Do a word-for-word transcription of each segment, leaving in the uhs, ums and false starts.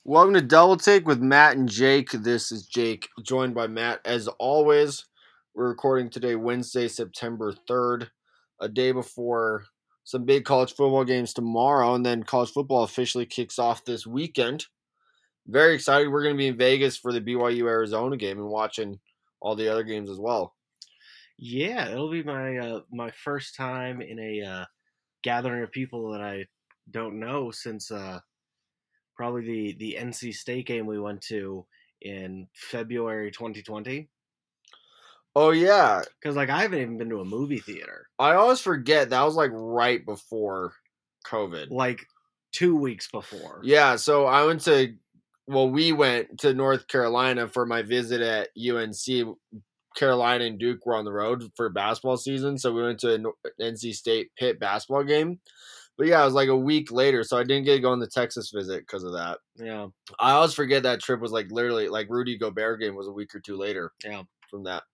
Welcome to Double Take with Matt and Jake. This is Jake, joined by Matt. As always, we're recording today, Wednesday, September third, a day before some big college football games tomorrow, and then college football officially kicks off this weekend. Very excited. We're going to be in Vegas for the B Y U-Arizona game and watching all the other games as well. Yeah, it'll be my uh, my first time in a uh, gathering of people that I don't know since uh, probably the, the N C State game we went to in February twenty twenty. Oh, yeah. Because, like, I haven't even been to a movie theater. I always forget that was like right before COVID. Like, two weeks before. Yeah, so I went to, well, we went to North Carolina for my visit at U N C. Carolina and Duke were on the road for basketball season, so we went to an N C State Pitt basketball game. But yeah, it was like a week later, so I didn't get to go on the Texas visit because of that. Yeah. I always forget that trip was like literally, like Rudy Gobert game was a week or two later. Yeah. From that.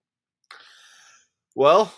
Well,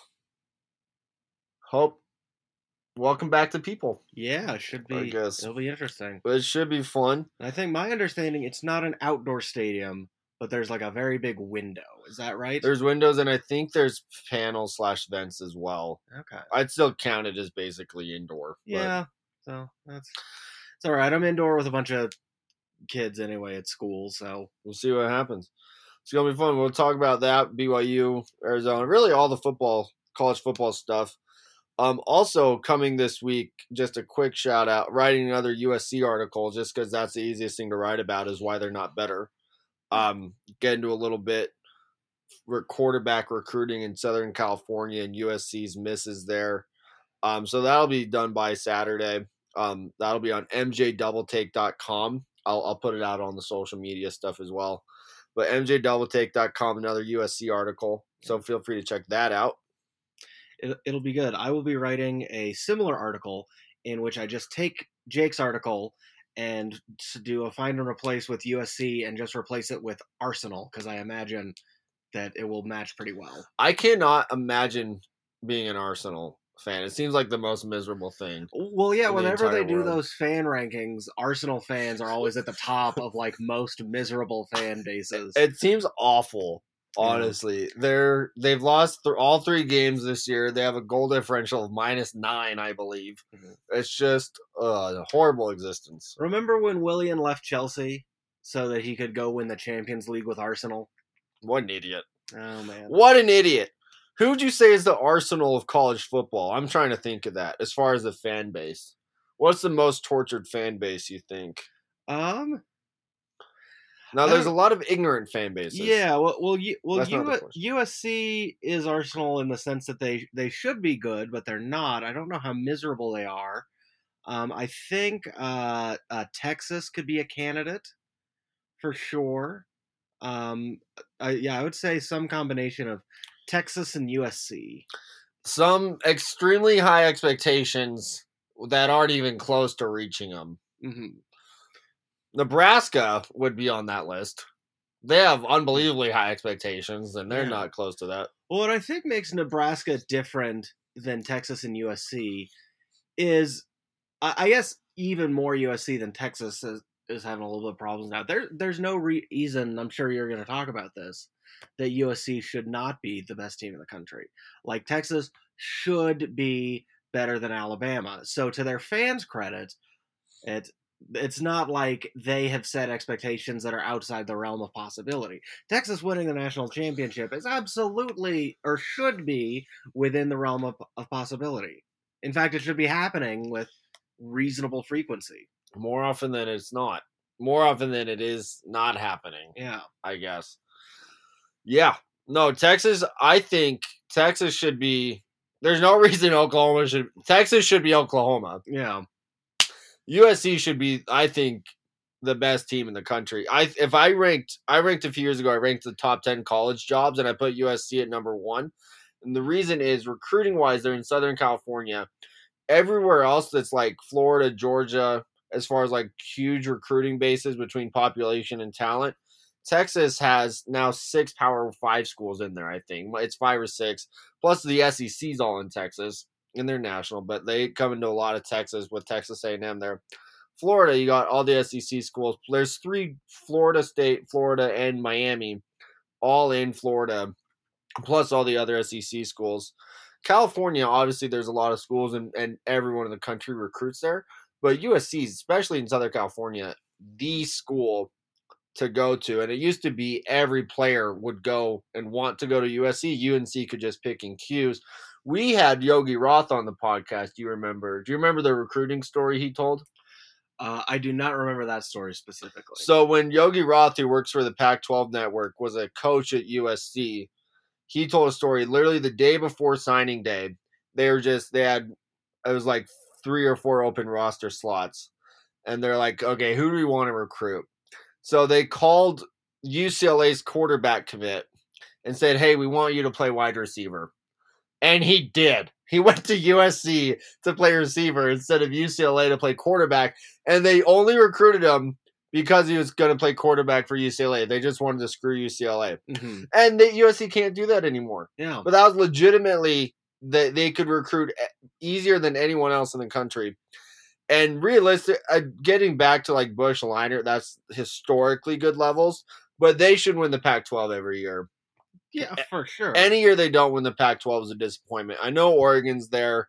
hope, welcome back to people. Yeah, it should be. I guess. It'll be interesting. But it should be fun. I think my understanding, it's not an outdoor stadium, but there's like a very big window. Is that right? There's windows, and I think there's panels slash vents as well. Okay. I'd still count it as basically indoor. Yeah. So that's it's all right. I'm indoor with a bunch of kids anyway at school, so we'll see what happens. It's gonna be fun. We'll talk about that, B Y U, Arizona, really all the football, college football stuff. Um, also coming this week, just a quick shout out, writing another U S C article, just because that's the easiest thing to write about is why they're not better. Um, get into a little bit quarterback recruiting in Southern California and U S C's misses there. Um, so that'll be done by Saturday. Um, that'll be on M J double take dot com. I'll, I'll put it out on the social media stuff as well. But M J double take dot com, another U S C article. So feel free to check that out. It, it'll be good. I will be writing a similar article in which I just take Jake's article and do a find and replace with U S C and just replace it with Arsenal, because I imagine that it will match pretty well. I cannot imagine being an Arsenal fan. It seems like the most miserable thing. Well, yeah, whenever the they do world. those fan rankings, Arsenal fans are always at the top of like most miserable fan bases. It seems awful, honestly. Yeah. They're they've lost th- all three games this year. They have a goal differential of minus nine, I believe. Mm-hmm. It's just uh, a horrible existence. Remember when Willian left Chelsea so that he could go win the Champions League with Arsenal? What an idiot. Oh, man. What an idiot. Who would you say is the Arsenal of college football? I'm trying to think of that as far as the fan base. What's the most tortured fan base, you think? Um. Now, there's a lot of ignorant fan bases. Yeah, well, well, you, well U- U S C is Arsenal in the sense that they, they should be good, but they're not. I don't know how miserable they are. Um, I think uh, uh, Texas could be a candidate for sure. Um, I, yeah, I would say some combination of Texas and U S C. Some extremely high expectations that aren't even close to reaching them. Mm-hmm. Nebraska would be on that list. They have unbelievably high expectations, and they're yeah. not close to that. Well, what I think makes Nebraska different than Texas and U S C is, I guess, even more U S C than Texas is, is having a little bit of problems now. There, there's no reason, I'm sure you're going to talk about this, that U S C should not be the best team in the country. Like, Texas should be better than Alabama. So to their fans' credit, it, it's not like they have set expectations that are outside the realm of possibility. Texas winning the national championship is absolutely, or should be, within the realm of, of possibility. In fact, it should be happening with reasonable frequency. More often than it's not. More often than it is not happening. Yeah. I guess. Yeah. No, Texas, I think Texas should be, there's no reason Oklahoma should, Texas should be Oklahoma. Yeah. U S C should be, I think, the best team in the country. I If I ranked, I ranked a few years ago, I ranked the top ten college jobs, and I put U S C at number one. And the reason is, recruiting-wise, they're in Southern California. Everywhere else that's like Florida, Georgia, as far as like huge recruiting bases between population and talent, Texas has now six Power Five schools in there, I think. It's five or six. Plus the S E C's all in Texas, and they're national, but they come into a lot of Texas with Texas A and M there. Florida, you got all the S E C schools. There's three: Florida State, Florida, and Miami, all in Florida, plus all the other S E C schools. California, obviously, there's a lot of schools, and, and everyone in the country recruits there. But U S C, especially in Southern California, the school to go to. And it used to be every player would go and want to go to U S C. U N C could just pick and choose. We had Yogi Roth on the podcast. Do you remember? Do you remember the recruiting story he told? Uh, I do not remember that story specifically. So when Yogi Roth, who works for the Pac twelve network, was a coach at U S C, he told a story literally the day before signing day. They were just, they had, it was like three or four open roster slots. And they're like, okay, who do we want to recruit? So they called U C L A's quarterback commit and said, hey, we want you to play wide receiver. And he did. He went to U S C to play receiver instead of U C L A to play quarterback. And they only recruited him because he was going to play quarterback for U C L A. They just wanted to screw U C L A. Mm-hmm. And the U S C can't do that anymore. Yeah. But that was legitimately that they could recruit easier than anyone else in the country. And realistic, uh, getting back to like Bush, Leinart, that's historically good levels. But they should win the Pac twelve every year. Yeah, for sure. Any year they don't win the Pac twelve is a disappointment. I know Oregon's there,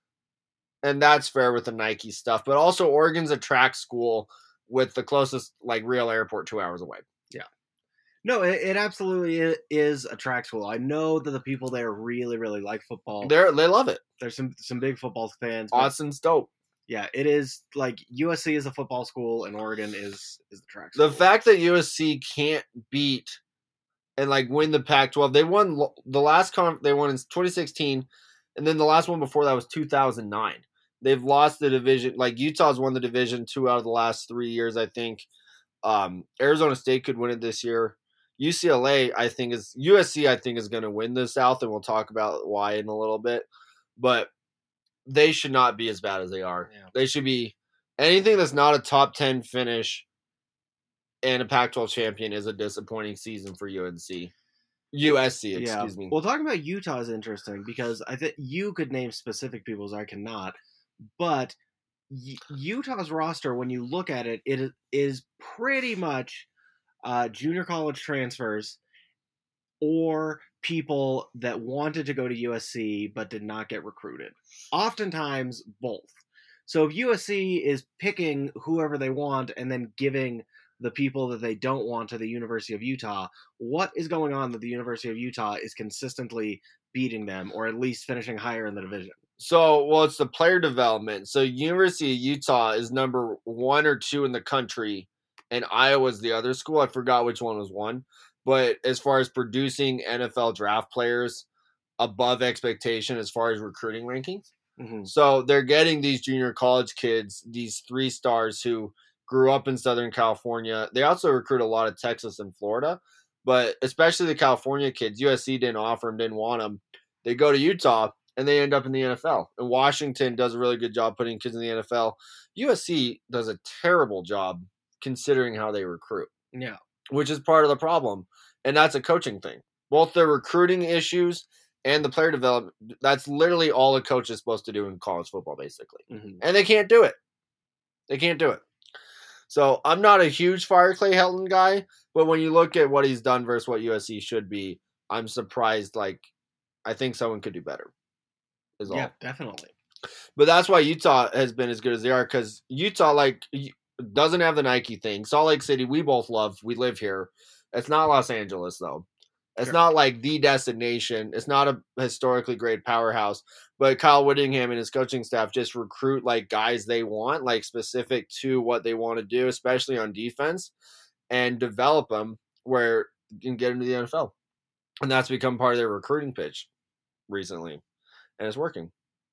and that's fair with the Nike stuff. But also Oregon's a track school with the closest like real airport two hours away. Yeah. No, it, it absolutely is a track school. I know that the people there really, really like football. They they love it. There's some some big football fans. Austin's dope. Yeah, it is like U S C is a football school and Oregon is is the track school. The fact that U S C can't beat and like win the Pac twelve, they won the last con they won in twenty sixteen, and then the last one before that was two thousand nine. They've lost the division. Like Utah's won the division two out of the last three years, I think. Um, Arizona State could win it this year. U C L A, I think is U S C. I think is going to win the South, and we'll talk about why in a little bit. But they should not be as bad as they are. Yeah. They should be anything that's not a top ten finish and a Pac twelve champion is a disappointing season for U N C. U S C, excuse yeah. me. Well, talking about Utah is interesting because I think you could name specific people as I cannot, but y- Utah's roster, when you look at it, it is pretty much uh, junior college transfers or people that wanted to go to U S C but did not get recruited. Oftentimes, both. So if U S C is picking whoever they want and then giving the people that they don't want to the University of Utah, what is going on that the University of Utah is consistently beating them or at least finishing higher in the division? So, well, it's the player development. So University of Utah is number one or two in the country, and Iowa's the other school. I forgot which one was one. But as far as producing N F L draft players above expectation as far as recruiting rankings. Mm-hmm. So they're getting these junior college kids, these three stars who grew up in Southern California. They also recruit a lot of Texas and Florida, but especially the California kids. U S C didn't offer them, didn't want them. They go to Utah, and they end up in the N F L. And Washington does a really good job putting kids in the N F L. U S C does a terrible job considering how they recruit. Yeah. Which is part of the problem. And that's a coaching thing. Both the recruiting issues and the player development, that's literally all a coach is supposed to do in college football, basically. Mm-hmm. And they can't do it. They can't do it. So I'm not a huge Fire Clay Helton guy, but when you look at what he's done versus what U S C should be, I'm surprised. Like, I think someone could do better. Is all. Yeah, definitely. But that's why Utah has been as good as they are, because Utah, like, doesn't have the Nike thing. Salt Lake City, we both love. We live here. It's not Los Angeles, though. It's Sure. not like the destination. It's not a historically great powerhouse. But Kyle Whittingham and his coaching staff just recruit like guys they want, like specific to what they want to do, especially on defense, and develop them where you can get into the N F L. And that's become part of their recruiting pitch recently. And it's working.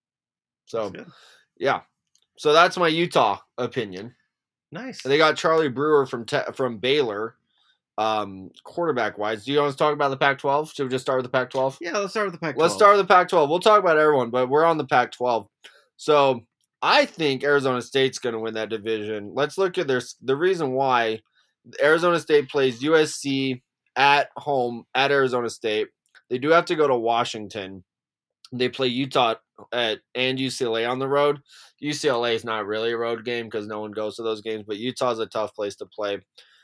So, yeah. So that's my Utah opinion. Nice. They got Charlie Brewer from te- from Baylor, um, quarterback wise. Do you want to talk about the Pac twelve? Should we just start with the Pac twelve? Yeah, let's start with the Pac twelve. Let's start with the Pac twelve. We'll talk about everyone, but we're on the Pac twelve. So I think Arizona State's going to win that division. Let's look at their the reason why. Arizona State plays U S C at home at Arizona State. They do have to go to Washington. They play Utah at at and U C L A on the road. U C L A is not really a road game because no one goes to those games, but Utah's a tough place to play.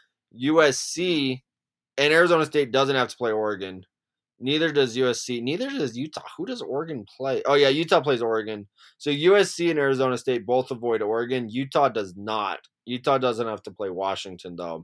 U S C and Arizona State doesn't have to play Oregon. Neither does U S C. Neither does Utah. Who does Oregon play? Oh, yeah, Utah plays Oregon. So U S C and Arizona State both avoid Oregon. Utah does not. Utah doesn't have to play Washington, though.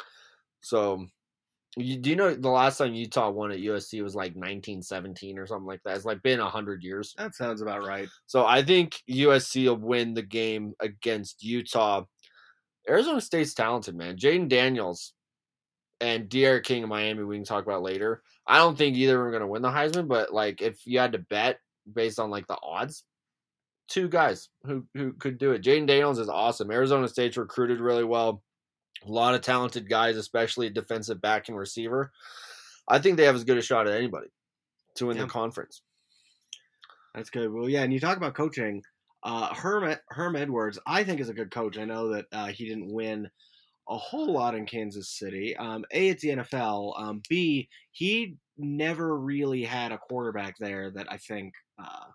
So, you, do you know the last time Utah won at U S C was like nineteen seventeen or something like that? It's like been one hundred years. That sounds about right. So, I think U S C will win the game against Utah. Arizona State's talented, man. Jaden Daniels and De'Aaron King of Miami, we can talk about later. I don't think either of them are going to win the Heisman, but like if you had to bet based on like the odds, two guys who, who could do it. Jaden Daniels is awesome. Arizona State's recruited really well. A lot of talented guys, especially defensive back and receiver. I think they have as good a shot as anybody to win yeah. the conference. That's good. Well, yeah, and you talk about coaching. Uh, Herm, Herm Edwards, I think, is a good coach. I know that uh, he didn't win a whole lot in Kansas City. Um, A, it's the N F L. Um, B, he never really had a quarterback there that I think uh,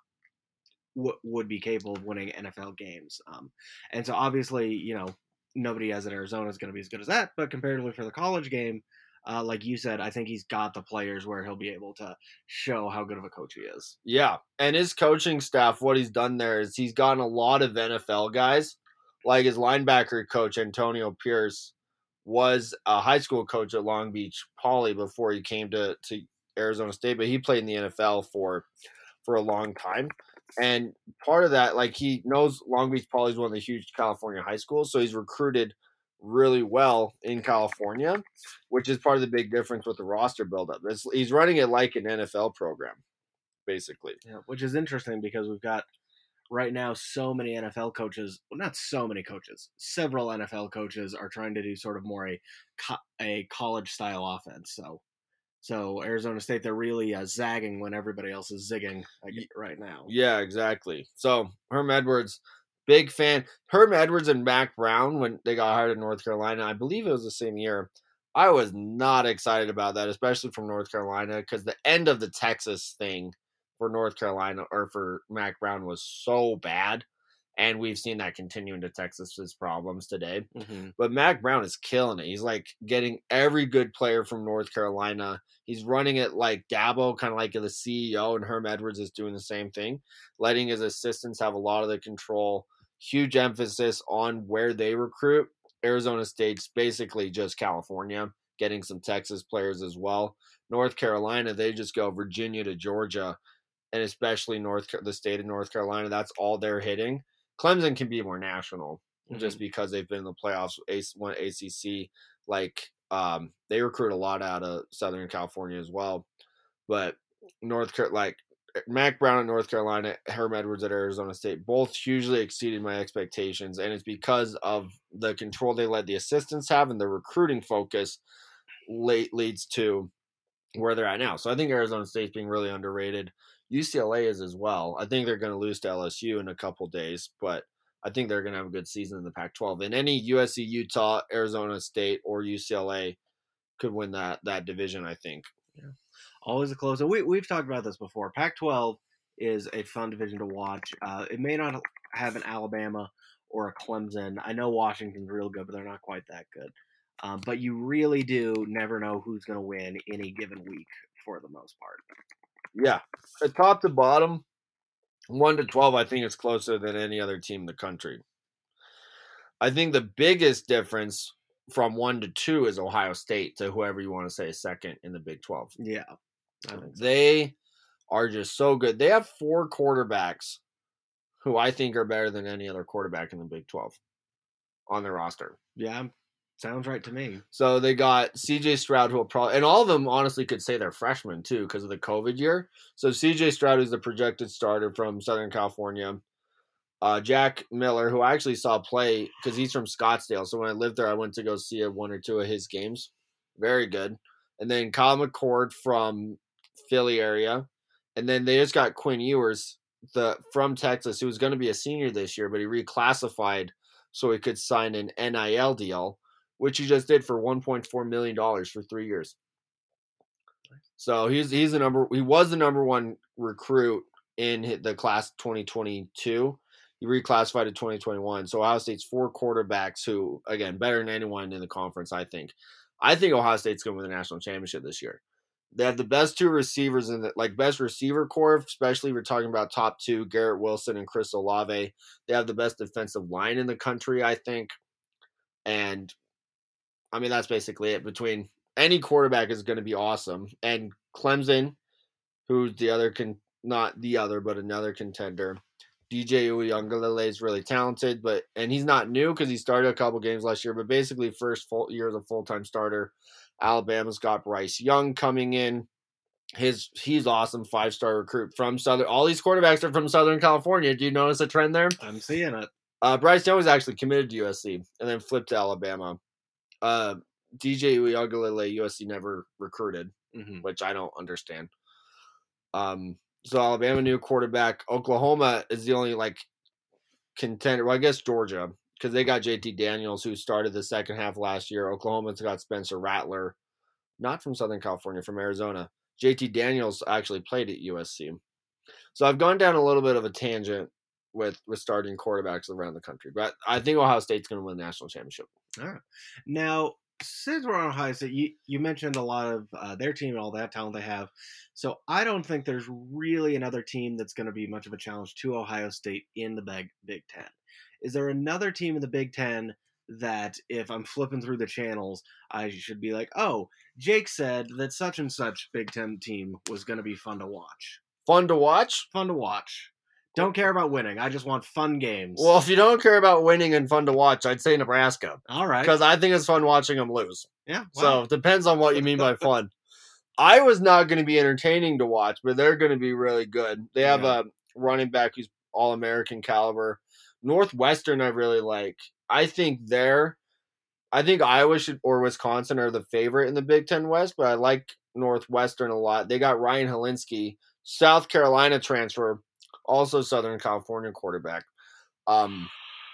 w- would be capable of winning N F L games. Um, and so obviously, you know, nobody as at Arizona is going to be as good as that. But comparatively for the college game, uh, like you said, I think he's got the players where he'll be able to show how good of a coach he is. Yeah, and his coaching staff, what he's done there is he's gotten a lot of N F L guys. Like his linebacker coach, Antonio Pierce, was a high school coach at Long Beach Poly before he came to, to Arizona State, but he played in the N F L for for a long time. And part of that, like he knows Long Beach Poly is one of the huge California high schools, so he's recruited really well in California, which is part of the big difference with the roster buildup. It's, he's running it like an N F L program, basically. Yeah, which is interesting because we've got right now so many N F L coaches, well, not so many coaches, several N F L coaches are trying to do sort of more a a college style offense. So so Arizona State, they're really uh, zagging when everybody else is zigging like, right now. Yeah, exactly. So Herm Edwards, big fan. Herm Edwards and Mac Brown, when they got hired in North Carolina, I believe it was the same year. I was not excited about that, especially from North Carolina, because the end of the Texas thing for North Carolina or for Mac Brown was so bad. And we've seen that continue into Texas's problems today. Mm-hmm. But Mac Brown is killing it. He's like getting every good player from North Carolina. He's running it like Dabo, kind of like the C E O, and Herm Edwards is doing the same thing, letting his assistants have a lot of the control. Huge emphasis on where they recruit. Arizona State's basically just California, getting some Texas players as well. North Carolina, they just go Virginia to Georgia, and especially North the state of North Carolina. That's all they're hitting. Clemson can be more national mm-hmm. just because they've been in the playoffs. One A C C, like um, they recruit a lot out of Southern California as well. But North Car- like Mac Brown at North Carolina, Herm Edwards at Arizona State, both hugely exceeded my expectations, and it's because of the control they let the assistants have and the recruiting focus late leads to where they're at now. So I think Arizona State's being really underrated. U C L A is as well. I think they're going to lose to L S U in a couple days, but I think they're going to have a good season in the Pac twelve. And any U S C, Utah, Arizona State, or U C L A could win that that division, I think. Yeah. Always a close. We, we've talked about this before. Pac twelve is a fun division to watch. Uh, it may not have an Alabama or a Clemson. I know Washington's real good, but they're not quite that good. Um, but you really do never know who's going to win any given week for the most part. Yeah. At top to bottom, one to twelve, I think it's closer than any other team in the country. I think the biggest difference from one to two is Ohio State to whoever you want to say is second in the Big twelve. Yeah. So. They are just so good. They have four quarterbacks who I think are better than any other quarterback in the Big twelve on their roster. Yeah. Sounds right to me. So they got C J Stroud, who will probably, and all of them honestly could say they're freshmen too because of the COVID year. So C J Stroud is the projected starter from Southern California. Uh, Jack Miller, who I actually saw play because he's from Scottsdale. So when I lived there, I went to go see a one or two of his games. Very good. And then Kyle McCord from Philly area. And then they just got Quinn Ewers the from Texas, who was going to be a senior this year, but he reclassified so he could sign an N I L deal, which he just did for one point four million dollars for three years. So he's he's the number he was the number one recruit in the class twenty twenty-two. He reclassified to twenty twenty-one. So Ohio State's four quarterbacks who, again, better than anyone in the conference, I think. I think Ohio State's going to win the national championship this year. They have the best two receivers in the like best receiver core, especially if we're talking about top two, Garrett Wilson and Chris Olave. They have the best defensive line in the country, I think. And I mean, that's basically it. Between any quarterback is going to be awesome. And Clemson, who's the other con not the other, but another contender. D J Uiagalelei is really talented, but and he's not new because he started a couple games last year, but basically first full year as a full-time starter. Alabama's got Bryce Young coming in. His he's awesome, five-star recruit from Southern. All these quarterbacks are from Southern California. Do you notice a trend there? I'm seeing it. Uh, Bryce Young was actually committed to U S C and then flipped to Alabama. Uh, D J Uiagalelei, U S C never recruited, Mm-hmm. which I don't understand. Um, so Alabama new quarterback. Oklahoma is the only like contender. Well, I guess Georgia, because they got J T Daniels, who started the second half last year. Oklahoma's got Spencer Rattler, not from Southern California, from Arizona. J T Daniels actually played at U S C. So I've gone down a little bit of a tangent with, with starting quarterbacks around the country. But I think Ohio State's going to win the national championship. All right. Now, since we're on Ohio State, you, you mentioned a lot of uh, their team and all that talent they have. So I don't think there's really another team that's going to be much of a challenge to Ohio State in the Big, Big Ten. Is there another team in the Big Ten that if I'm flipping through the channels, I should be like, oh, Jake said that such and such Big Ten team was going to be fun to watch? Fun to watch? Fun to watch. Don't care about winning. I just want fun games. Well, if you don't care about winning and fun to watch, I'd say Nebraska. All right. Because I think it's fun watching them lose. Yeah. So Well. it depends on what you mean by fun. Iowa's not going to be entertaining to watch, but they're going to be really good. They have Yeah. a running back who's all-American caliber. Northwestern I really like. I think they're I think Iowa should or Wisconsin are the favorite in the Big Ten West, but I like Northwestern a lot. They got Ryan Helinski, South Carolina transfer, also Southern California quarterback. Um,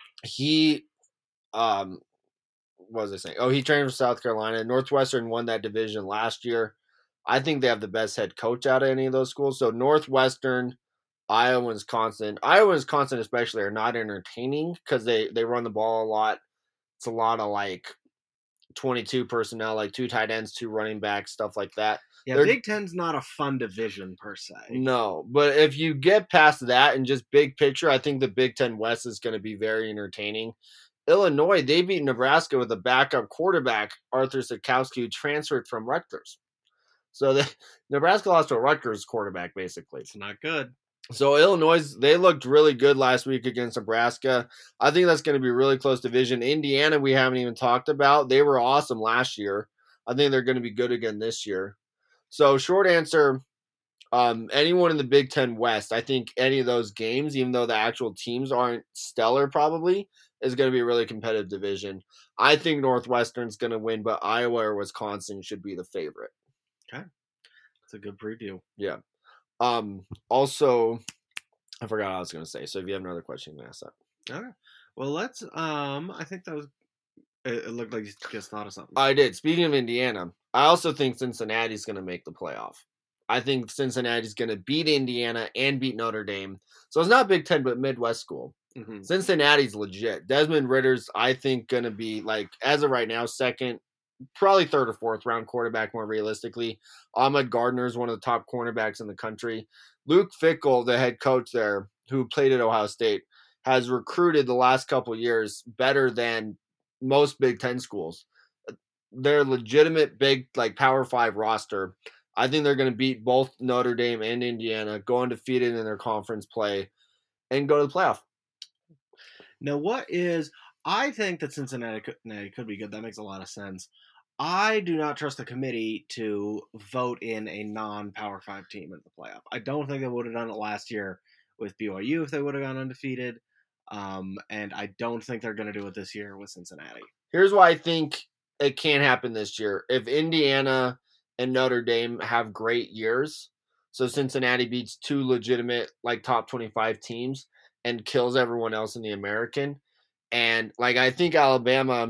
he, um, what was I saying? Oh, he trained for South Carolina. Northwestern won that division last year. I think they have the best head coach out of any of those schools. So Northwestern, Iowa, Wisconsin. Iowa, Wisconsin especially are not entertaining because they, they run the ball a lot. It's a lot of like twenty-two personnel, like two tight ends, two running backs, stuff like that. Yeah, They're, Big Ten's not a fun division per se. No, but if you get past that and just big picture, I think the Big Ten West is going to be very entertaining. Illinois, they beat Nebraska with a backup quarterback, Arthur Sikowski, who transferred from Rutgers. So the, Nebraska lost to a Rutgers quarterback, basically. It's not good. So Illinois, they looked really good last week against Nebraska. I think that's going to be a really close division. Indiana, we haven't even talked about. They were awesome last year. I think they're going to be good again this year. So short answer, um, anyone in the Big Ten West, I think any of those games, even though the actual teams aren't stellar probably, is going to be a really competitive division. I think Northwestern's going to win, but Iowa or Wisconsin should be the favorite. Okay. That's a good preview. Yeah. Um, also, I forgot what I was going to say. So if you have another question, you can ask that. Okay. Well, let's, um, I think that was, it, it looked like you just thought of something. I did. Speaking of Indiana, I also think Cincinnati's going to make the playoff. I think Cincinnati's going to beat Indiana and beat Notre Dame. So it's not Big Ten, but Midwest school. Mm-hmm. Cincinnati's legit. Desmond Ritter's, I think, going to be, like, as of right now, second, probably third or fourth round quarterback more realistically. Ahmad Gardner is one of the top cornerbacks in the country. Luke Fickell, the head coach there, who played at Ohio State, has recruited the last couple of years better than most Big Ten schools. They're legitimate big, like, Power Five roster. I think they're going to beat both Notre Dame and Indiana, go undefeated in their conference play, and go to the playoff. Now, what is... I think that Cincinnati could, could be good. That makes a lot of sense. I do not trust the committee to vote in a non-Power five team in the playoff. I don't think they would have done it last year with B Y U if they would have gone undefeated. Um, and I don't think they're going to do it this year with Cincinnati. Here's why I think it can't happen this year. If Indiana and Notre Dame have great years, so Cincinnati beats two legitimate, like, top twenty-five teams and kills everyone else in the American, and, like, I think Alabama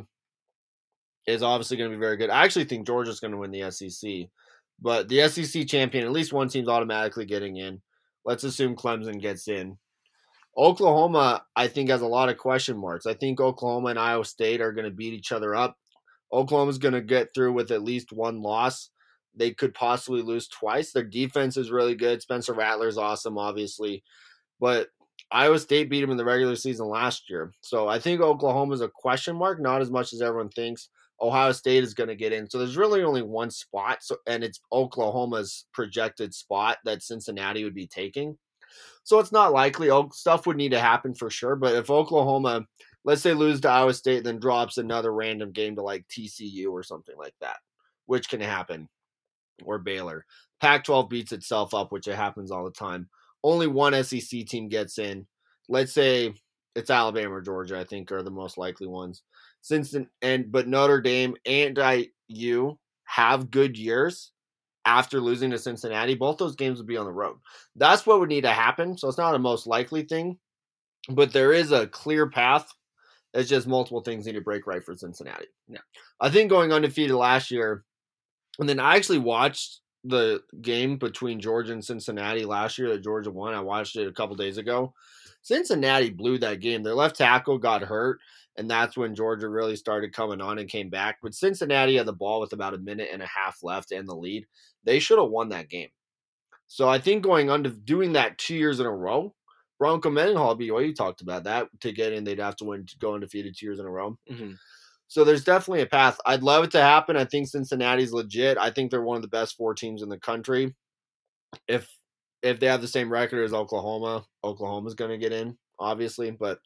is obviously going to be very good. I actually think Georgia's going to win the S E C. But the S E C champion, at least one team's automatically getting in. Let's assume Clemson gets in. Oklahoma, I think, has a lot of question marks. I think Oklahoma and Iowa State are going to beat each other up. Oklahoma's going to get through with at least one loss. They could possibly lose twice. Their defense is really good. Spencer Rattler's awesome, obviously. But Iowa State beat them in the regular season last year. So I think Oklahoma's a question mark, not as much as everyone thinks. Ohio State is going to get in. So there's really only one spot, so and it's Oklahoma's projected spot that Cincinnati would be taking. So it's not likely. Stuff would need to happen for sure. But if Oklahoma, let's say, lose to Iowa State, then drops another random game to like T C U or something like that, which can happen, or Baylor. Pac twelve beats itself up, which it happens all the time. Only one S E C team gets in. Let's say it's Alabama or Georgia, I think, are the most likely ones. Since and but Notre Dame and I U have good years after losing to Cincinnati. Both those games would be on the road. That's what would need to happen. So it's not a most likely thing, but there is a clear path. It's just multiple things need to break right for Cincinnati. Yeah, I think going undefeated last year, and then I actually watched the game between Georgia and Cincinnati last year that Georgia won. I watched it a couple days ago. Cincinnati blew that game. Their left tackle got hurt, and that's when Georgia really started coming on and came back. But Cincinnati had the ball with about a minute and a half left and the lead. They should have won that game. So I think going on to doing that two years in a row, Bronco Mendenhall, B Y U talked about that. To get in, they'd have to win to go undefeated two years in a row. Mm-hmm. So there's definitely a path. I'd love it to happen. I think Cincinnati's legit. I think they're one of the best four teams in the country. If if they have the same record as Oklahoma, Oklahoma's going to get in, obviously. But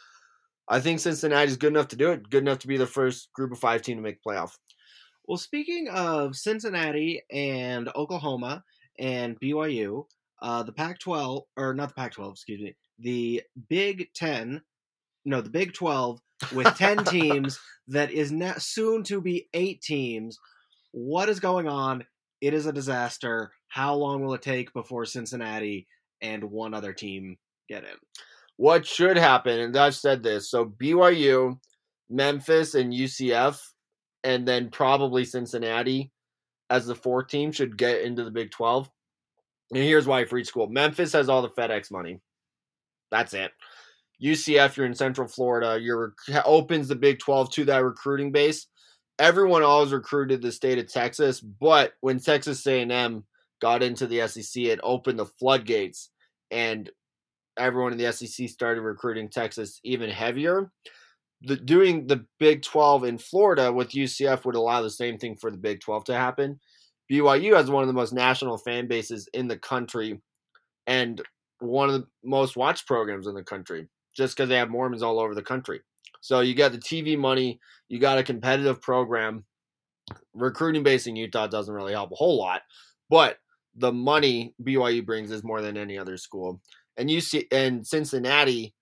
I think Cincinnati's good enough to do it, good enough to be the first group of five team to make the playoff. Well, speaking of Cincinnati and Oklahoma and B Y U, uh, the Pac twelve, or not the Pac twelve, excuse me, the Big Ten, no, the Big twelve with ten teams that is na- soon to be eight teams. What is going on? It is a disaster. How long will it take before Cincinnati and one other team get in? What should happen, and I've said this, so B Y U, Memphis, and U C F, and then probably Cincinnati as the fourth team should get into the Big twelve. And here's why for each school. Memphis has all the FedEx money. That's it. U C F, you're in Central Florida. You're opens the Big twelve to that recruiting base. Everyone always recruited the state of Texas, but when Texas A and M got into the S E C, it opened the floodgates, and everyone in the S E C started recruiting Texas even heavier. The, doing the Big twelve in Florida with U C F would allow the same thing for the Big twelve to happen. B Y U has one of the most national fan bases in the country and one of the most watched programs in the country just because they have Mormons all over the country. So you got the T V money, you got a competitive program. Recruiting base in Utah doesn't really help a whole lot, but the money B Y U brings is more than any other school. And you see, and Cincinnati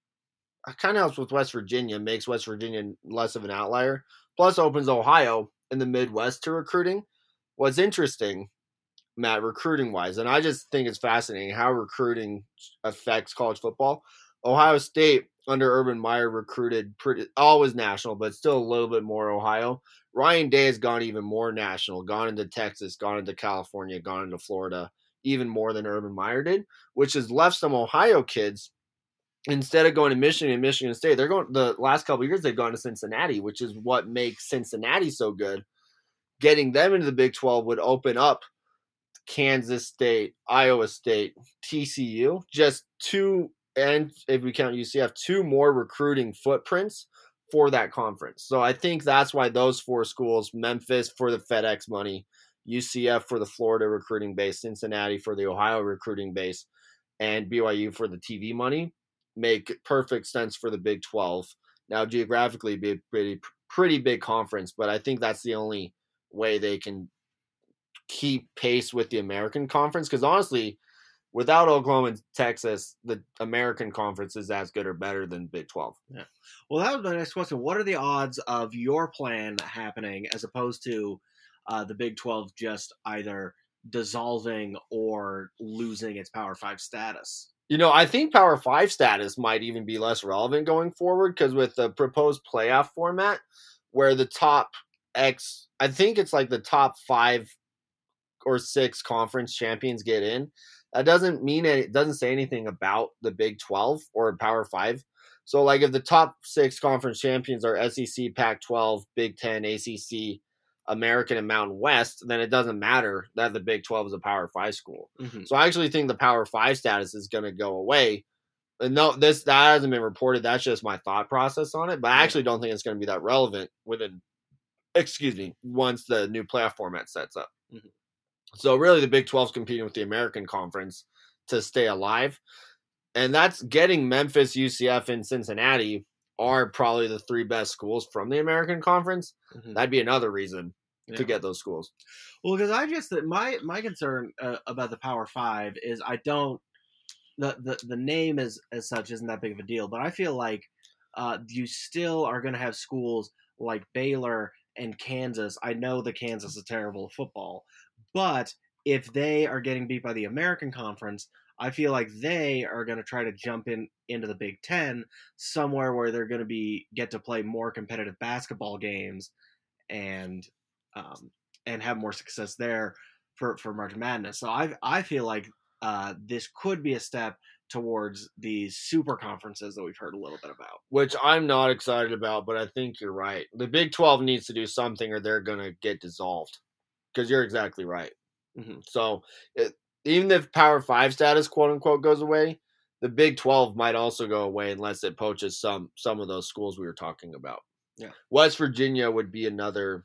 kind of helps with West Virginia, makes West Virginia less of an outlier, plus opens Ohio in the Midwest to recruiting. What's interesting, Matt, recruiting-wise, and I just think it's fascinating how recruiting affects college football. Ohio State, under Urban Meyer, recruited pretty always national, but still a little bit more Ohio. Ryan Day has gone even more national, gone into Texas, gone into California, gone into Florida, even more than Urban Meyer did, which has left some Ohio kids, instead of going to Michigan and Michigan State, they're going the last couple of years they've gone to Cincinnati, which is what makes Cincinnati so good. Getting them into the Big twelve would open up Kansas State, Iowa State, T C U, just two, and if we count U C F, two more recruiting footprints for that conference. So I think that's why those four schools, Memphis for the FedEx money, U C F for the Florida recruiting base, Cincinnati for the Ohio recruiting base, and B Y U for the T V money, make perfect sense for the Big twelve. Now, geographically, be a pretty, pretty big conference, but I think that's the only way they can keep pace with the American Conference, because honestly, without Oklahoma and Texas, the American Conference is as good or better than Big twelve. Yeah. Well, that was my next question. What are the odds of your plan happening as opposed to uh, the Big twelve just either dissolving or losing its Power five status? You know, I think Power five status might even be less relevant going forward, because with the proposed playoff format where the top X, I think it's like the top five or six conference champions get in, that doesn't mean it, it doesn't say anything about the Big twelve or Power five. So, like, if the top six conference champions are S E C, Pac twelve, Big ten, A C C, American, and Mountain West, then it doesn't matter that the Big twelve is a Power five school. Mm-hmm. So I actually think the Power five status is going to go away. And no, this that hasn't been reported. That's just my thought process on it. But I actually don't think it's going to be that relevant within, excuse me, once the new playoff format sets up. Mm-hmm. So really the Big twelve is competing with the American Conference to stay alive. And that's getting Memphis, U C F, and Cincinnati are probably the three best schools from the American Conference. Mm-hmm. That'd be another reason yeah. to get those schools. Well, because I just my my concern uh, about the Power Five is I don't the, the the name is as such isn't that big of a deal, but I feel like uh, you still are going to have schools like Baylor and Kansas. I know that Kansas is terrible at football, but if they are getting beat by the American Conference, I feel like they are going to try to jump in into the Big Ten, somewhere where they're going to be get to play more competitive basketball games, and um, and have more success there for, for March Madness. So I I feel like uh, this could be a step towards these super conferences that we've heard a little bit about. Which I'm not excited about, but I think you're right. The Big twelve needs to do something, or they're going to get dissolved. Because you're exactly right. Mm-hmm. So it, even if Power five status, quote unquote, goes away, the Big twelve might also go away unless it poaches some some of those schools we were talking about. Yeah, West Virginia would be another.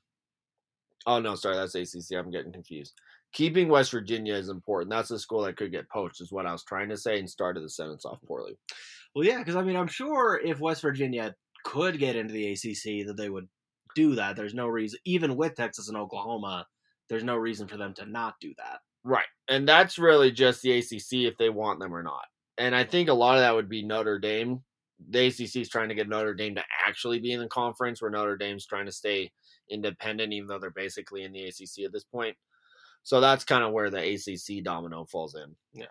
Oh no, sorry, that's A C C. I'm getting confused. Keeping West Virginia is important. That's a school that could get poached, is what I was trying to say, and started the sentence off poorly. Well, yeah, because I mean, I'm sure if West Virginia could get into the A C C, that they would do that. There's no reason, even with Texas and Oklahoma, there's no reason for them to not do that. Right. And that's really just the A C C if they want them or not. And I think a lot of that would be Notre Dame. The A C C is trying to get Notre Dame to actually be in the conference, where Notre Dame's trying to stay independent, even though they're basically in the A C C at this point. So that's kind of where the A C C domino falls in. Yeah.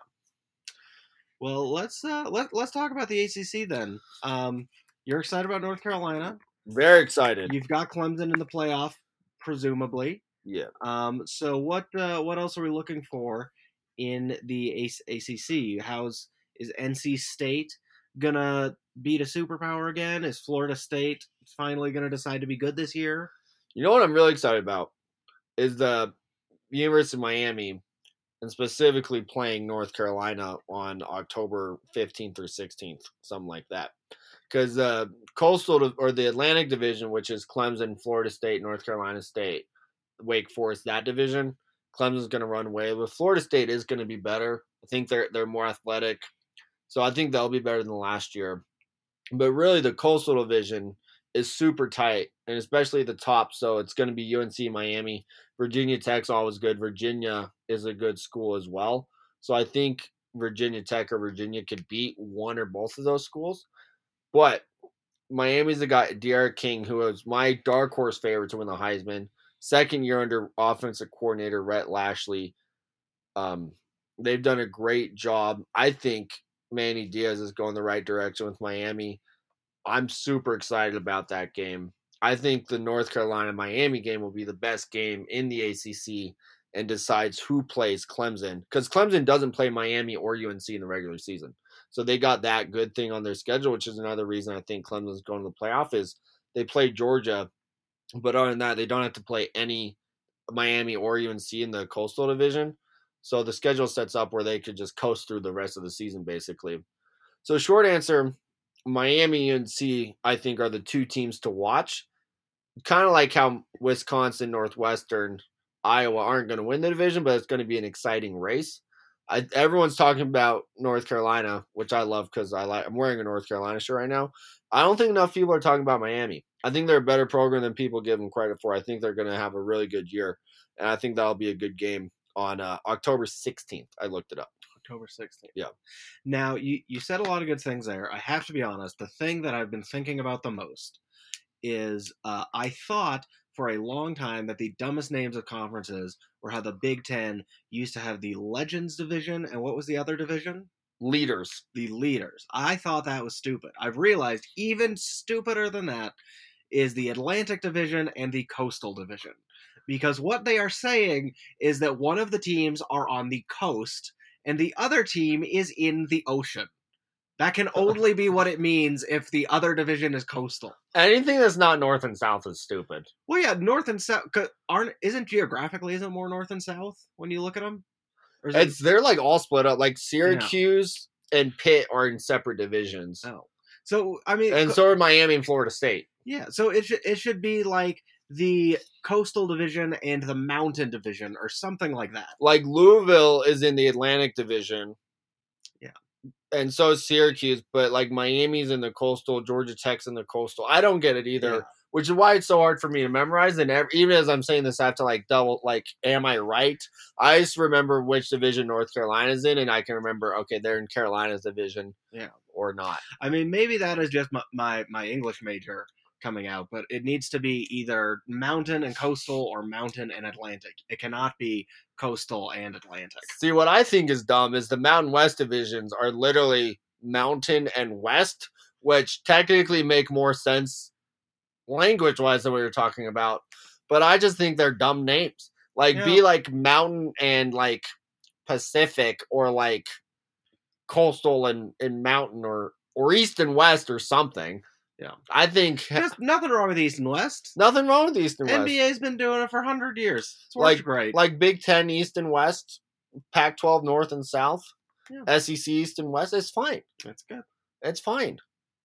Well, let's uh, let, let's talk about the A C C then. Um, you're excited about North Carolina? Very excited. You've got Clemson in the playoff, presumably. Yeah. Um. So what uh, what else are we looking for in the A C C? How's is N C State gonna beat a superpower again? Is Florida State finally gonna decide to be good this year? You know what I'm really excited about is the University of Miami, and specifically playing North Carolina on October fifteenth or sixteenth, something like that. Because the uh, Coastal or the Atlantic Division, which is Clemson, Florida State, North Carolina State, Wake Forest, that division, Clemson's going to run away with. Florida State is going to be better. I think they're they're more athletic, so I think they'll be better than last year. But really, the Coastal Division is super tight, and especially at the top. So it's going to be U N C, Miami, Virginia Tech's always good. Virginia is a good school as well. So I think Virginia Tech or Virginia could beat one or both of those schools. But Miami's the guy, D'Eriq King, who was my dark horse favorite to win the Heisman. Second year under offensive coordinator Rhett Lashlee. Um, they've done a great job. I think Manny Diaz is going the right direction with Miami. I'm super excited about that game. I think the North Carolina-Miami game will be the best game in the A C C and decides who plays Clemson. Because Clemson doesn't play Miami or U N C in the regular season. So they got that good thing on their schedule, which is another reason I think Clemson's going to the playoff is they play Georgia. But other than that, they don't have to play any Miami or U N C in the Coastal Division. So the schedule sets up where they could just coast through the rest of the season, basically. So short answer, Miami and U N C, I think, are the two teams to watch. Kind of like how Wisconsin, Northwestern, Iowa aren't going to win the division, but it's going to be an exciting race. I, everyone's talking about North Carolina, which I love because I like, I'm wearing a North Carolina shirt right now. I don't think enough people are talking about Miami. I think they're a better program than people give them credit for. I think they're going to have a really good year, and I think that'll be a good game on uh, October sixteenth. I looked it up. October sixteenth. Yeah. Now, you, you said a lot of good things there. I have to be honest. The thing that I've been thinking about the most is uh, I thought for a long time that the dumbest names of conferences were how the Big Ten used to have the Legends division, and what was the other division? Leaders. The Leaders. I thought that was stupid. I've realized even stupider than that is the Atlantic division and the Coastal division. because what they are saying is that one of the teams are on the coast and the other team is in the ocean. That can only be what it means if the other division is coastal. Anything that's not north and south is stupid. Well, yeah, north and south aren't isn't geographically isn't more north and south when you look at them. Or is It's it, they're like all split up. Like Syracuse and Pitt are in separate divisions, oh, so I mean, and co- so are Miami and Florida State. yeah, so it should it should be like the coastal division and the mountain division or something like that. Like Louisville is in the Atlantic division. Yeah. And so is Syracuse, but like Miami's in the coastal, Georgia Tech's in the coastal. I don't get it either, Yeah. which is why it's so hard for me to memorize. And every, even as I'm saying this, I have to like double, like, am I right? I just remember which division North Carolina's in, and I can remember, okay, they're in Carolina's division, Yeah. or not. I mean, maybe that is just my, my, my English major coming out, but it needs to be either mountain and coastal or mountain and Atlantic. It cannot be coastal and Atlantic. See, what I think is dumb is the Mountain West divisions are literally mountain and west, which technically make more sense language-wise than what you're talking about. But I just think they're dumb names. Like, Yeah. be like mountain and like Pacific, or like coastal and, and mountain, or or east and west or something. Yeah. I think Just nothing wrong with East and West. nothing wrong with east and west. N B A's been doing it for one hundred years. It's worked Like- great. Like Big Ten East and West, Pac twelve North and South, Yeah. S E C East and West. It's fine. That's good. It's fine.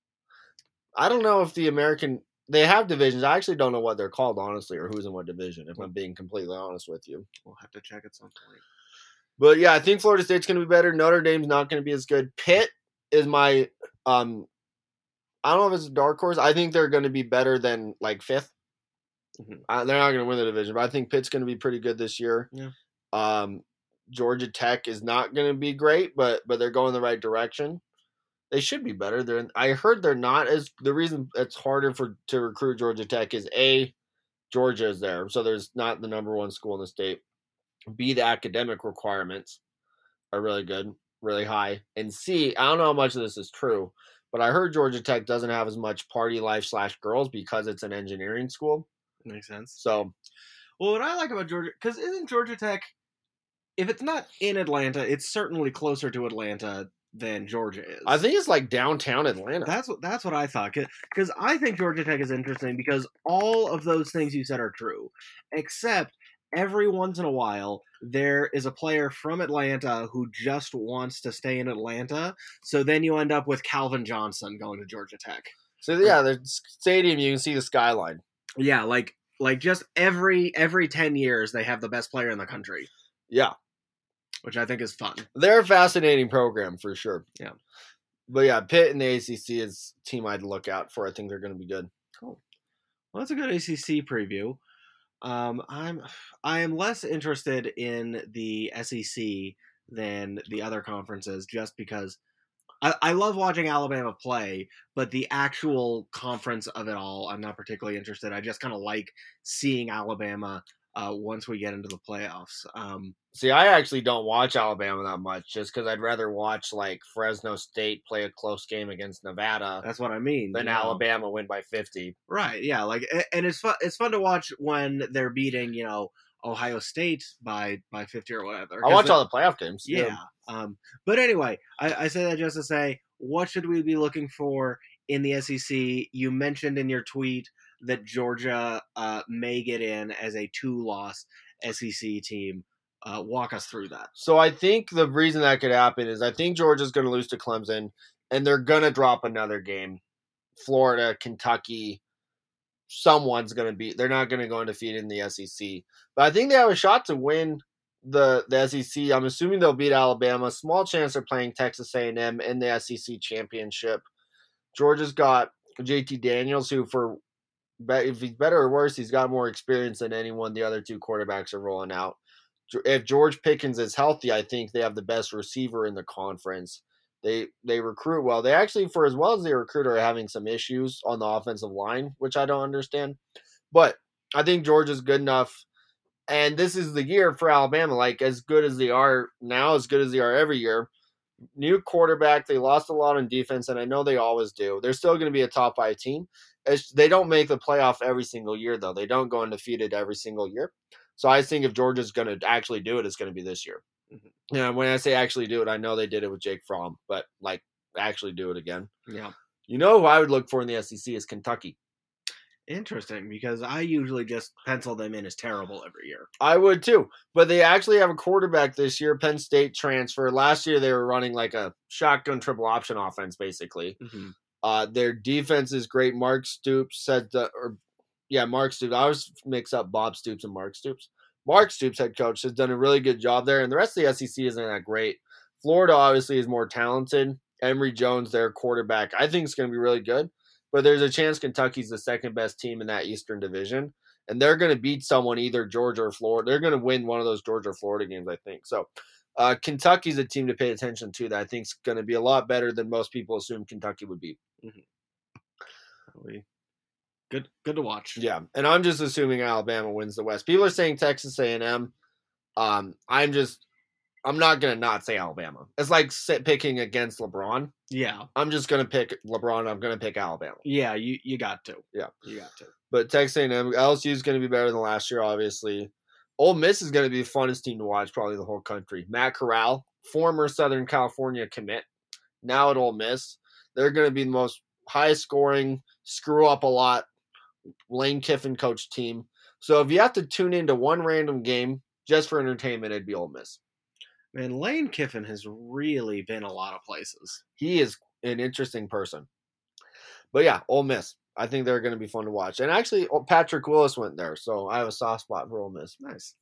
I don't know if the American they have divisions. I actually don't know what they're called, honestly, or who's in what division, if I'm being completely honest with you. We'll have to check at some point. But yeah, I think Florida State's going to be better. Notre Dame's not going to be as good. Pitt is my um I don't know if it's a dark horse. I think they're going to be better than like fifth. Mhm. Uh, they're not going to win the division, but I think Pitt's going to be pretty good this year. Yeah. Um, Georgia Tech is not going to be great, but but they're going the right direction. They should be better. They're I heard they're not as the reason it's harder for to recruit Georgia Tech is A, Georgia is there, so there's not the number one school in the state. B, the academic requirements are really good, really high, and C, I don't know how much of this is true, but I heard Georgia Tech doesn't have as much party life slash girls because it's an engineering school. Makes sense. So Well, what I like about Georgia, because isn't Georgia Tech, if it's not in Atlanta, it's certainly closer to Atlanta than Georgia is. I think it's like downtown Atlanta. That's what that's what I thought. Because I think Georgia Tech is interesting because all of those things you said are true, except every once in a while there is a player from Atlanta who just wants to stay in Atlanta. So then you end up with Calvin Johnson going to Georgia Tech. So yeah, the stadium, you can see the skyline. Yeah, like like just every every ten years they have the best player in the country, Yeah, which I think is fun. they're a fascinating program for sure. Yeah. But yeah, Pitt and the A C C is a team I'd look out for. I think they're going to be good. Cool. Well, that's a good A C C preview. Um, I'm I am less interested in the S E C than the other conferences, just because I, I love watching Alabama play, but the actual conference of it all, I'm not particularly interested. I just kind of like seeing Alabama uh, once we get into the playoffs. Um, See, I actually don't watch Alabama that much just because I'd rather watch like Fresno State play a close game against Nevada that's what I mean. than you know? Alabama win by fifty. Right? Yeah. Like, a- and it's fun. It's fun to watch when they're beating, you know, Ohio State by by fifty or whatever. I 'Cause watch the- all the playoff games. Yeah. Um, but anyway, I, I say that just to say, what should we be looking for in the S E C? You mentioned in your tweet that Georgia uh, may get in as a two-loss S E C team. Uh, walk us through that. So I think the reason that could happen is I think Georgia's going to lose to Clemson, and they're going to drop another game. Florida, Kentucky, someone's going to be. They're not going to go undefeated in the S E C, but I think they have a shot to win the the S E C. I'm assuming they'll beat Alabama. Small chance they're playing Texas A and M in the S E C championship. Georgia's got J T Daniels, who for if he's better or worse, he's got more experience than anyone the other two quarterbacks are rolling out. If George Pickens is healthy, I think they have the best receiver in the conference. They they recruit well. They actually, for as well as they recruit, are having some issues on the offensive line, which I don't understand. But I think Georgia's good enough. And this is the year for Alabama, like as good as they are now, as good as they are every year. New quarterback. They lost a lot on defense, and I know they always do. They're still going to be a top five team. It's, they don't make the playoff every single year, though. They don't go undefeated every single year. So I think if Georgia's going to actually do it, it's going to be this year. Mm-hmm. Yeah, when I say actually do it, I know they did it with Jake Fromm, but like actually do it again. Yeah. You know who I would look for in the S E C is Kentucky. Interesting, because I usually just pencil them in as terrible every year. I would too, but they actually have a quarterback this year, Penn State transfer. Last year they were running like a shotgun triple option offense, basically. Mm-hmm. Uh, their defense is great. Mark Stoops said, the, or yeah, Mark Stoops. I always mix up Bob Stoops and Mark Stoops. Mark Stoops, head coach, has done a really good job there, and the rest of the S E C isn't that great. Florida obviously is more talented. Emory Jones, their quarterback, I think is going to be really good. But there's a chance Kentucky's the second best team in that Eastern Division. And they're going to beat someone, either Georgia or Florida. They're going to win one of those Georgia or Florida games, I think. So uh, Kentucky's a team to pay attention to that I think is going to be a lot better than most people assume Kentucky would be. Mm-hmm. Good good to watch. Yeah, and I'm just assuming Alabama wins the West. People are saying Texas A and M. Um, I'm just – I'm not going to not say Alabama. It's like sit, picking against LeBron. Yeah. I'm just going to pick LeBron. I'm going to pick Alabama. Yeah, you, you got to. Yeah. You got to. But Texas A and M, L S U is going to be better than last year, obviously. Ole Miss is going to be the funnest team to watch, probably the whole country. Matt Corral, former Southern California commit, now at Ole Miss. They're going to be the most high-scoring, screw-up-a-lot, Lane Kiffin coach team. So if you have to tune into one random game just for entertainment, it'd be Ole Miss. Man, Lane Kiffin has really been a lot of places. He is an interesting person. But yeah, Ole Miss. I think they're going to be fun to watch. And actually, Patrick Willis went there, so I have a soft spot for Ole Miss. Nice.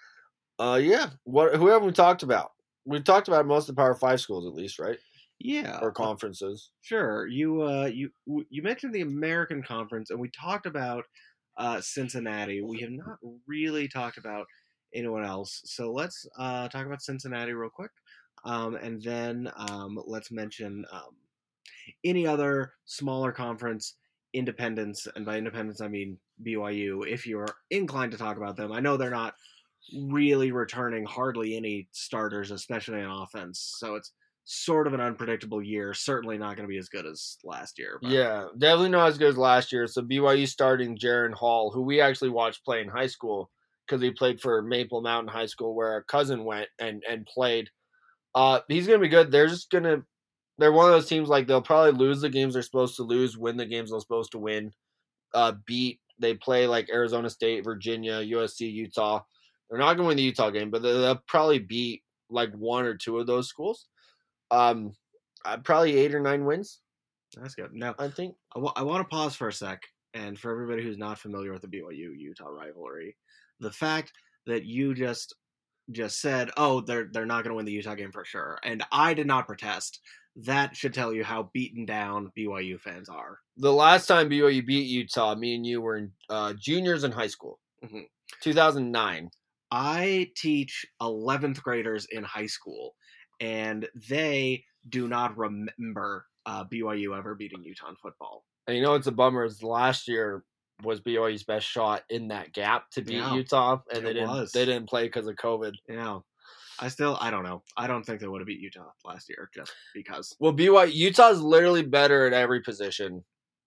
Uh, yeah. What? Who have we talked about? We've talked about most of the Power Five schools, at least, right? Yeah. Or conferences. Uh, sure. You uh, you you mentioned the American Conference, and we talked about uh, Cincinnati. We have not really talked about anyone else. So let's uh, talk about Cincinnati real quick. Um, and then um, let's mention um, any other smaller conference independents. And by independents, I mean B Y U, if you're inclined to talk about them. I know they're not really returning hardly any starters, especially on offense. So it's sort of an unpredictable year. Certainly not going to be as good as last year. But. Yeah, definitely not as good as last year. So B Y U starting Jaron Hall, who we actually watched play in high school, because he played for Maple Mountain High School, where our cousin went and, and played. Uh, he's going to be good. They're just going to – they're one of those teams, like, they'll probably lose the games they're supposed to lose, win the games they're supposed to win, uh, beat. They play, like, Arizona State, Virginia, U S C, Utah. They're not going to win the Utah game, but they'll probably beat, like, one or two of those schools. Um, uh, Probably eight or nine wins. That's good. Now, I think. I, w- I want to pause for a sec, and for everybody who's not familiar with the B Y U-Utah rivalry, the fact that you just just said, oh, they're they're not going to win the Utah game for sure, and I did not protest, that should tell you how beaten down B Y U fans are. The last time B Y U beat Utah, me and you were in, uh, juniors in high school, mm-hmm. two thousand nine. I teach eleventh graders in high school, and they do not remember uh, B Y U ever beating Utah in football. And you know what's a bummer is last year was B Y U's best shot in that gap to beat yeah, Utah, and they didn't was. they didn't play because of COVID. Yeah, I still I don't know. I don't think they would have beat Utah last year just because. Well, B Y U Utah's literally better at every position.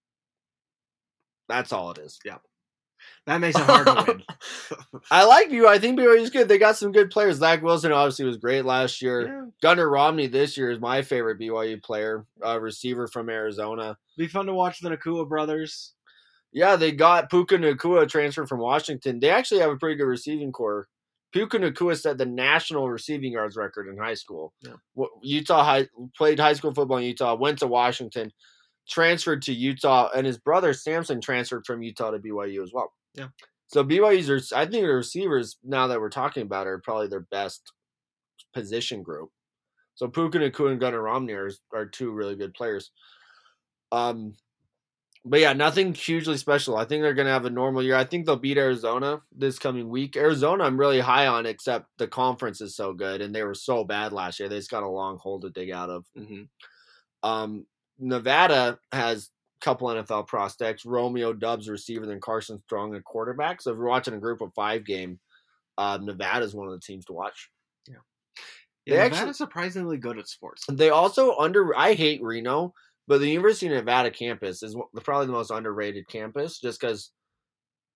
That's all it is. Yeah. That makes it hard to win. I like B Y U. I think B Y U's good. They got some good players. Zach Wilson obviously was great last year. Yeah. Gunnar Romney this year is my favorite B Y U player, uh, receiver from Arizona. Be fun to watch the Nacua brothers. Yeah, they got Puka Nacua transferred from Washington. They actually have a pretty good receiving core. Puka Nacua set the national receiving yards record in high school. Yeah. Utah high, played high school football in Utah, went to Washington, transferred to Utah, and his brother Samson transferred from Utah to B Y U as well. Yeah. So B Y U's, I think the receivers, now that we're talking about it, are probably their best position group. So Puka Nacua and Gunnar Romney are, are two really good players. Um, But yeah, nothing hugely special. I think they're going to have a normal year. I think they'll beat Arizona this coming week. Arizona, I'm really high on, except the conference is so good, and they were so bad last year. They just got a long hole to dig out of. Mm-hmm. Um, Nevada has a couple N F L prospects. Romeo Dubs, receiver, then Carson Strong, a quarterback. So if you're watching a group of five game, uh, Nevada is one of the teams to watch. Yeah, yeah. Nevada's actually surprisingly good at sports. They also under. I hate Reno. But the University of Nevada campus is probably the most underrated campus just because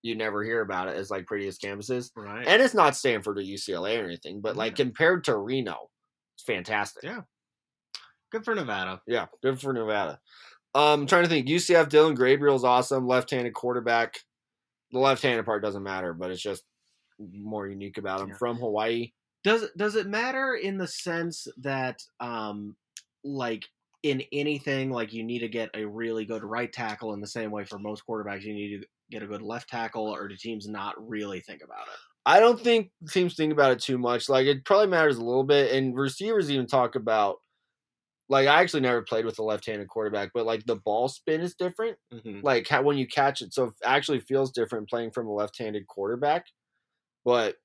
you never hear about it as like prettiest campuses. Right. And it's not Stanford or U C L A or anything, but like Yeah. compared to Reno, it's fantastic. Yeah. Good for Nevada. Yeah, good for Nevada. Um, I'm trying to think. U C F, Dylan Gabriel's awesome, left-handed quarterback. The left-handed part doesn't matter, but it's just more unique about him. Yeah. From Hawaii. Does does it matter in the sense that, um, like in anything, like you need to get a really good right tackle in the same way for most quarterbacks, you need to get a good left tackle, or do teams not really think about it? I don't think teams think about it too much. Like, it probably matters a little bit, and receivers even talk about, like, I actually never played with a left-handed quarterback, but, like, the ball spin is different. Mm-hmm. Like, how, when you catch it, so it actually feels different playing from a left-handed quarterback, but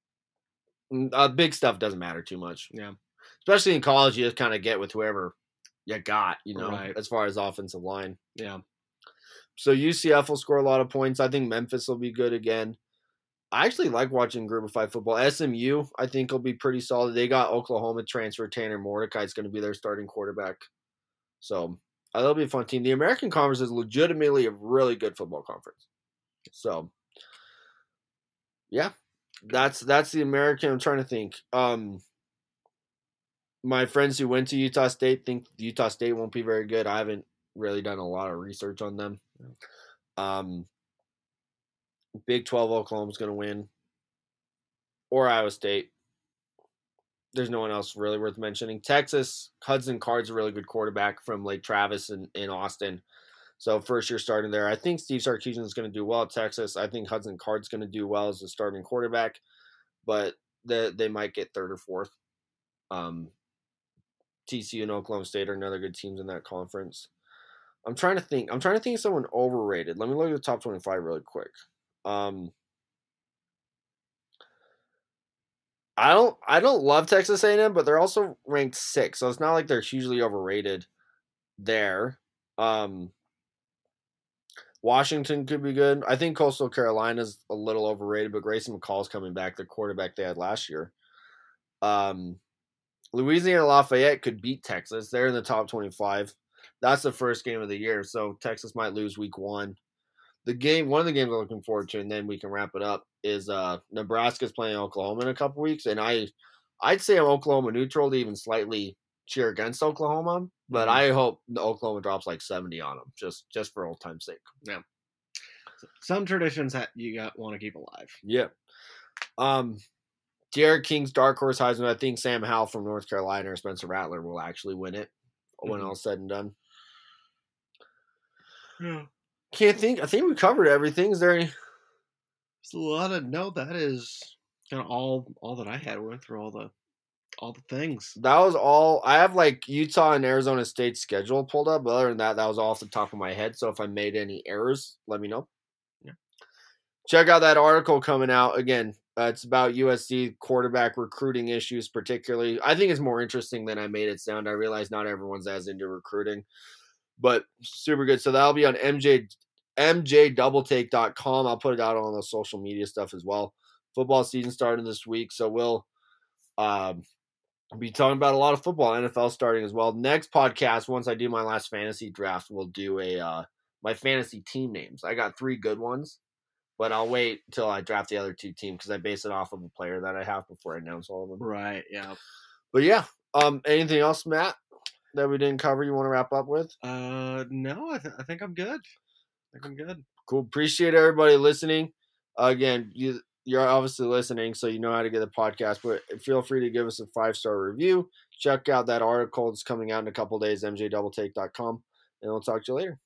uh, big stuff doesn't matter too much. Yeah. Especially in college, you just kind of get with whoever you got, you know, Right. as far as offensive line. Yeah. So U C F will score a lot of points. I think Memphis will be good again. I actually like watching Group of Five football. S M U, I think, will be pretty solid. They got Oklahoma transfer Tanner Mordecai. It's going to be their starting quarterback. So uh, that'll be a fun team. The American Conference is legitimately a really good football conference. So, yeah, that's that's the American. I'm trying to think. Um, my friends who went to Utah State think Utah State won't be very good. I haven't really done a lot of research on them. Um, Big twelve, Oklahoma's going to win. Or Iowa State. There's no one else really worth mentioning. Texas, Hudson Card's a really good quarterback from Lake Travis in, in Austin. So first year starting there. I think Steve Sarkisian is going to do well at Texas. I think Hudson Card's going to do well as a starting quarterback. But they, they might get third or fourth. Um, T C U and Oklahoma State are another good teams in that conference. I'm trying to think. I'm trying to think of someone overrated. Let me look at the top twenty-five really quick. Um, I don't. I don't love Texas A and M, but they're also ranked sixth, so it's not like they're hugely overrated there. Um, Washington could be good. I think Coastal Carolina's a little overrated, but Grayson McCall's coming back, the quarterback they had last year. Um, Louisiana Lafayette could beat Texas. They're in the top twenty-five. That's the first game of the year, so Texas might lose week one. The game, one of the games I'm looking forward to, and then we can wrap it up, is uh, Nebraska's playing Oklahoma in a couple weeks, and I, I'd say I'm Oklahoma neutral to even slightly cheer against Oklahoma, but Mm-hmm. I hope the Oklahoma drops like seventy on them, just just for old time's sake. Yeah. Some traditions that you got want to keep alive. Yeah. Um, Derek King's dark horse Heisman. I think Sam Howell from North Carolina or Spencer Rattler will actually win it when Mhm. all's said and done. Yeah. Can't think. I think we covered everything. Is there any? There's a lot of no. That is kind of all all that I had. We went through all the all the things. That was all. I have like Utah and Arizona State schedule pulled up, but other than that, that was all off the top of my head. So if I made any errors, let me know. Yeah. Check out that article coming out again. Uh, it's about U S C quarterback recruiting issues, particularly. I think it's more interesting than I made it sound. I realize not everyone's as into recruiting, but super good. So that'll be on M J M J double take dot com. I'll put it out on the social media stuff as well. Football season starting this week, so we'll um, be talking about a lot of football. N F L starting as well. Next podcast, once I do my last fantasy draft, we'll do a uh, my fantasy team names. I got three good ones, but I'll wait until I draft the other two teams because I base it off of a player that I have before I announce all of them. Right. Yeah. But yeah, um, anything else, Matt, that we didn't cover you want to wrap up with? Uh, no. I, th- I think I'm good. I think I'm good. Cool. Appreciate everybody listening. Uh, again, you, you're obviously listening, so you know how to get the podcast, but feel free to give us a five-star review. Check out that article that's coming out in a couple days, M J double take dot com, and we'll talk to you later.